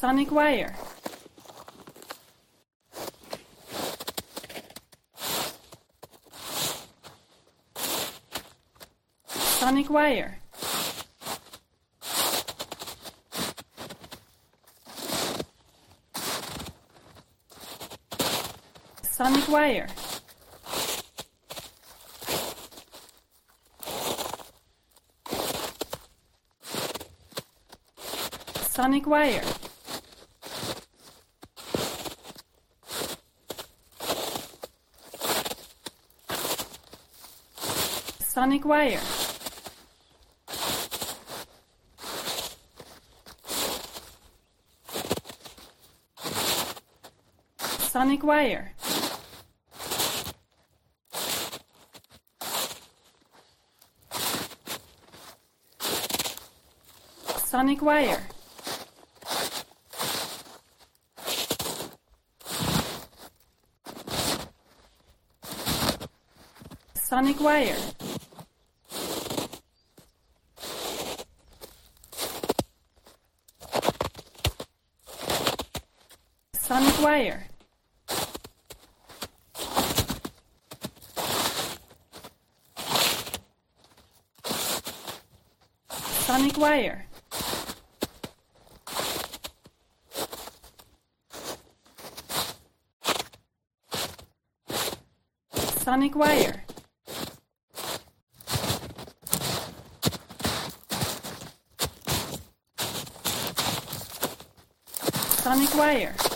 Sonic wire. Sonic wire. Sonic wire. Sonic wire. Sonic wire. Sonic wire. Sonic wire. Sonic wire. Sonic wire. Sonic wire. Sonic wire. Sonic wire.